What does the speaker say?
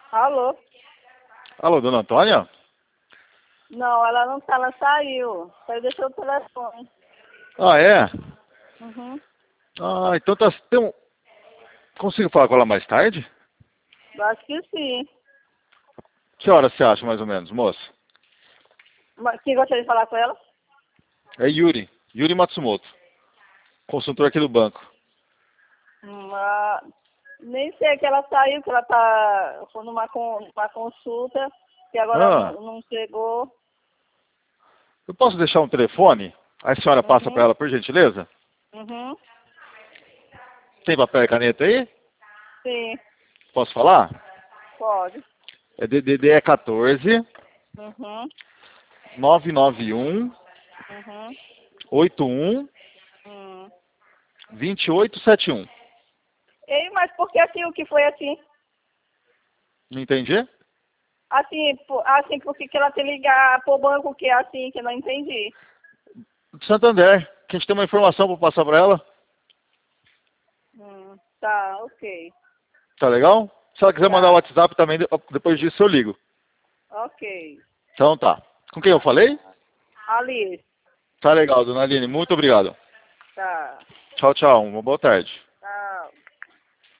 Alô? Alô, dona Antônia? Não, ela não tá, ela saiu. Saiu, deixou o telefone. Ah, é? Uhum. Ah, então tá. Consigo falar com ela mais tarde? Eu acho que sim. Que hora você acha, mais ou menos, moça? Mas quem gostaria de falar com ela? É Yuri. Yuri Matsumoto. Consultor aqui do banco. Ah, nem sei que ela saiu, que ela tá foi numa consulta, que agora Ah, não chegou. eu posso deixar um telefone? Aí a senhora passa para Uhum. ela, por gentileza? Uhum. Tem papel e caneta aí? Sim, Posso falar? pode. É DDD 14 Uhum. 991 Uhum. 81 Hum. 2871. Ei, mas por que assim, o que foi assim? Não entendi? Assim, assim, por que ela tem que ligar pro banco que é assim, que eu não entendi? De Santander. Que a gente tem uma informação para passar para ela. Tá, ok. Tá legal? Se ela quiser mandar o Tá, WhatsApp também, depois disso eu ligo. ok. Então tá. Com quem eu falei? Alice, Tá legal, dona Aline. Muito obrigado. tá. Tchau, tchau. Uma boa tarde.